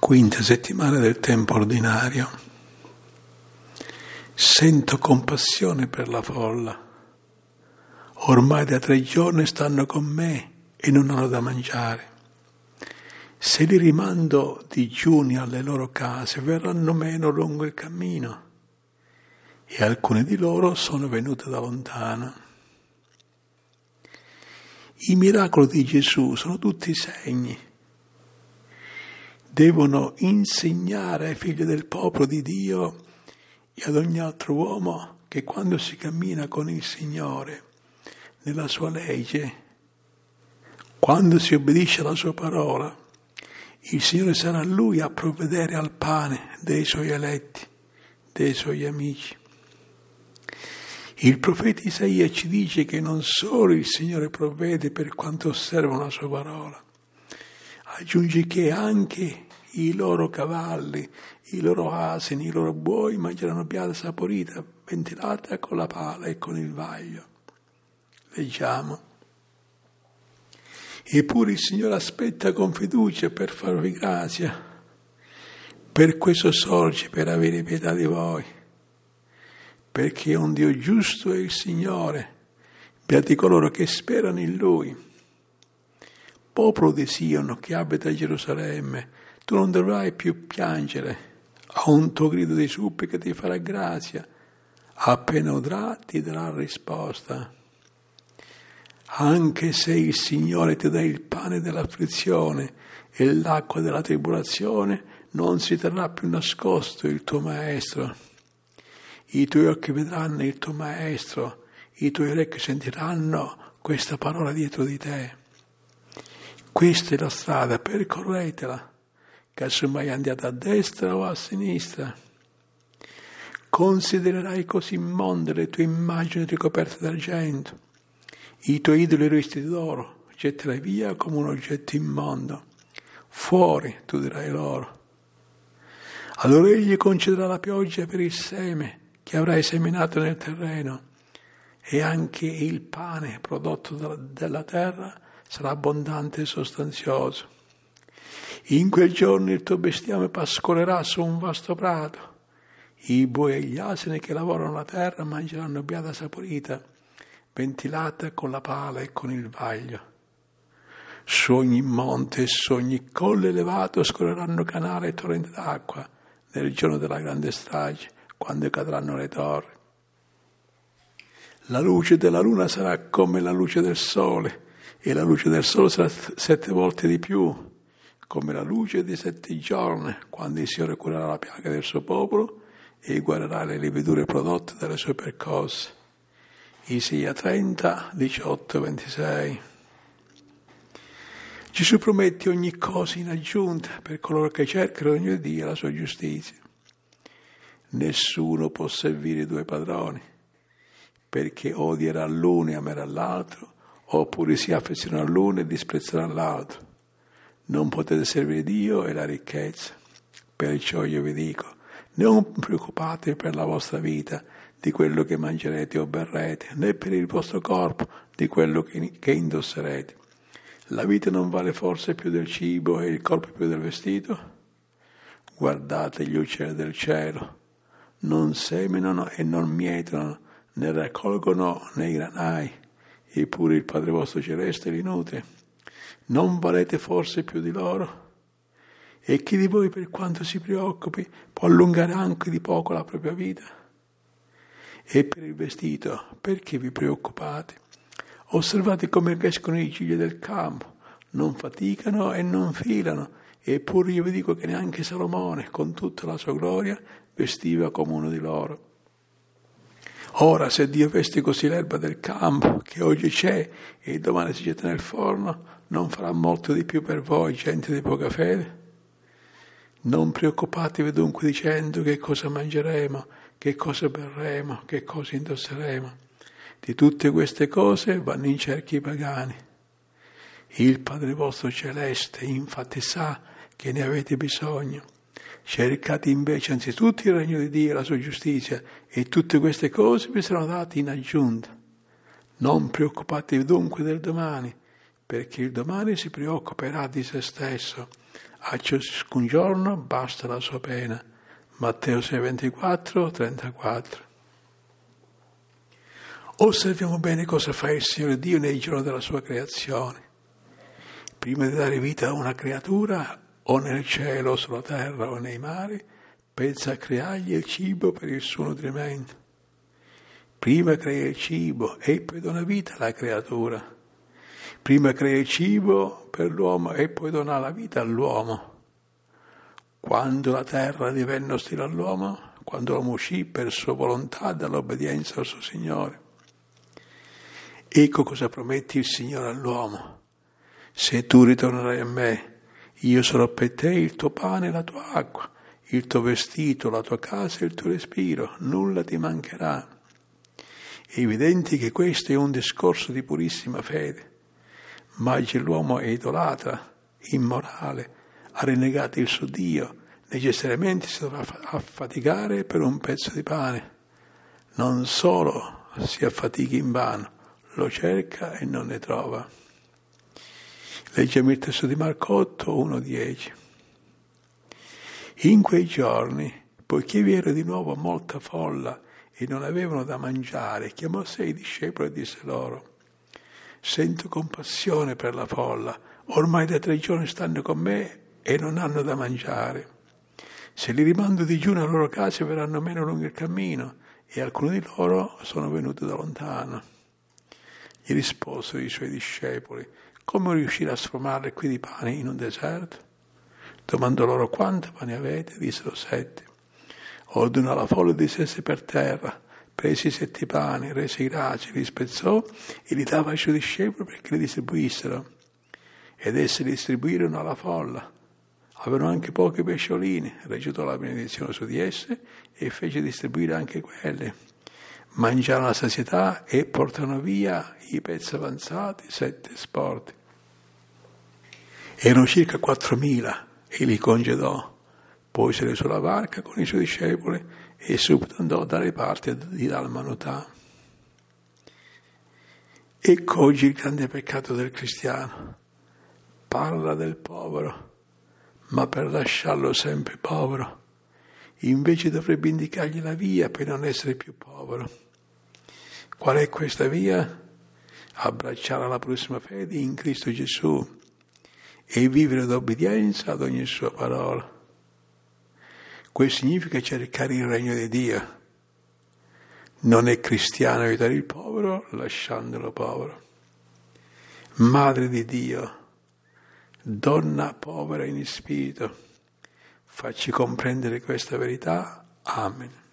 Quinta settimana del tempo ordinario. Sento compassione per la folla. Ormai da 3 giorni stanno con me e non hanno da mangiare. Se li rimando digiuni alle loro case, verranno meno lungo il cammino, e alcuni di loro sono venute da lontano. I miracoli di Gesù sono tutti segni. Devono insegnare ai figli del popolo di Dio e ad ogni altro uomo che quando si cammina con il Signore, nella sua legge, quando si obbedisce alla sua parola, il Signore sarà Lui a provvedere al pane dei Suoi eletti, dei Suoi amici. Il profeta Isaia ci dice che non solo il Signore provvede per quanto osservano la Sua parola, aggiunge che anche i loro cavalli, i loro asini, i loro buoi mangeranno biada saporita, ventilata con la pala e con il vaglio. Leggiamo. Eppure il Signore aspetta con fiducia per farvi grazia. Per questo sorge per avere pietà di voi. Perché un Dio giusto è il Signore. Beati coloro che sperano in Lui. Popolo di Sion che abita a Gerusalemme, tu non dovrai più piangere. A un tuo grido di supplica ti farà grazia. Appena udrà ti darà risposta. Anche se il Signore ti dà il pane dell'afflizione e l'acqua della tribolazione, non si terrà più nascosto il tuo Maestro. I tuoi occhi vedranno il tuo Maestro, i tuoi orecchi sentiranno questa parola dietro di te. Questa è la strada, percorretela, casomai andiate a destra o a sinistra. Considererai così immonde le tue immagini ricoperte d'argento. I tuoi idoli rivestiti d'oro getterai via come un oggetto immondo. Fuori, tu dirai loro. Allora egli concederà la pioggia per il seme che avrai seminato nel terreno, e anche il pane prodotto dalla terra sarà abbondante e sostanzioso. In quel giorno il tuo bestiame pascolerà su un vasto prato. I buoi e gli asini che lavorano la terra mangeranno biada saporita, ventilata con la pala e con il vaglio. Su ogni monte e su ogni colle elevato scorreranno canali e torrenti d'acqua nel giorno della grande strage, quando cadranno le torri. La luce della luna sarà come la luce del sole, e la luce del sole sarà 7 volte di più, come la luce di 7 giorni, quando il Signore curerà la piaga del suo popolo e guarirà le lividure prodotte dalle sue percosse. Isaia 30, 18, 26. Gesù promette ogni cosa in aggiunta per coloro che cercano ogni Dio la sua giustizia. Nessuno può servire 2 padroni, perché odierà l'uno e amerà l'altro, oppure si affezionerà all'uno e disprezzerà l'altro. Non potete servire Dio e la ricchezza. Perciò io vi dico, non preoccupatevi per la vostra vita, di quello che mangerete o berrete, né per il vostro corpo, di quello che indosserete. La vita non vale forse più del cibo e il corpo più del vestito? Guardate gli uccelli del cielo. Non seminano e non mietono, né raccolgono nei granai, eppure il Padre vostro celeste li nutre. Non valete forse più di loro? E chi di voi, per quanto si preoccupi, può allungare anche di poco la propria vita? E per il vestito, perché vi preoccupate? Osservate come crescono i cigli del campo, non faticano e non filano, eppure io vi dico che neanche Salomone, con tutta la sua gloria, vestiva come uno di loro. Ora, se Dio veste così l'erba del campo, che oggi c'è e domani si getta nel forno, non farà molto di più per voi, gente di poca fede? Non preoccupatevi dunque dicendo che cosa mangeremo, che cosa berremo, che cosa indosseremo. Di tutte queste cose vanno in cerca i pagani. Il Padre vostro celeste infatti sa che ne avete bisogno. Cercate invece anzitutto il regno di Dio e la sua giustizia, e tutte queste cose vi saranno date in aggiunta. Non preoccupatevi dunque del domani, perché il domani si preoccuperà di se stesso. A ciascun giorno basta la sua pena. Matteo 6, 24, 34. Osserviamo bene cosa fa il Signore Dio nei giorni della sua creazione. Prima di dare vita a una creatura, o nel cielo, o sulla terra, o nei mari, pensa a creargli il cibo per il suo nutrimento. Prima crea il cibo e poi dona vita alla creatura. Prima crea il cibo per l'uomo e poi dona la vita all'uomo. Quando la terra divenne ostile all'uomo, quando l'uomo uscì per sua volontà dall'obbedienza al suo Signore. Ecco cosa promette il Signore all'uomo. Se tu ritornerai a me, io sarò per te il tuo pane e la tua acqua, il tuo vestito, la tua casa e il tuo respiro, nulla ti mancherà. È evidente che questo è un discorso di purissima fede. Ma oggi l'uomo è idolatra, immorale, ha rinnegato il suo Dio, necessariamente si dovrà affaticare per un pezzo di pane. Non solo si affatica invano, lo cerca e non ne trova. Leggiamo il testo di Marco 8, 1-10. In quei giorni, poiché vi era di nuovo molta folla e non avevano da mangiare, chiamò 6 discepoli e disse loro: sento compassione per la folla, ormai da 3 giorni stanno con me e non hanno da mangiare. Se li rimando digiuno alle loro case verranno meno lungo il cammino, e alcuni di loro sono venuti da lontano. Gli risposero i suoi discepoli: come riuscire a sformare qui di pane in un deserto? Domandò loro: quanto pane avete? Dissero 7. Ordinò alla folla di sedersi per terra, presi 7 pani, rese grazie, li spezzò e li dava ai suoi discepoli perché li distribuissero. Ed essi li distribuirono alla folla. Avevano anche pochi pesciolini, recitò la benedizione su di esse e fece distribuire anche quelli. Mangiarono la sazietà e portarono via i pezzi avanzati, 7 sporti. Erano circa 4.000 e li congedò. Poi salì sulla barca con i suoi discepoli e subito andò dalle parti di Dalmanutà. Ecco oggi il grande peccato del cristiano. Parla del povero, ma per lasciarlo sempre povero. Invece dovrebbe indicargli la via per non essere più povero. Qual è questa via? Abbracciare la prossima fede in Cristo Gesù e vivere d'obbedienza ad ogni sua parola. Questo significa cercare il regno di Dio. Non è cristiano aiutare il povero lasciandolo povero. Madre di Dio, donna povera in spirito, facci comprendere questa verità. Amen.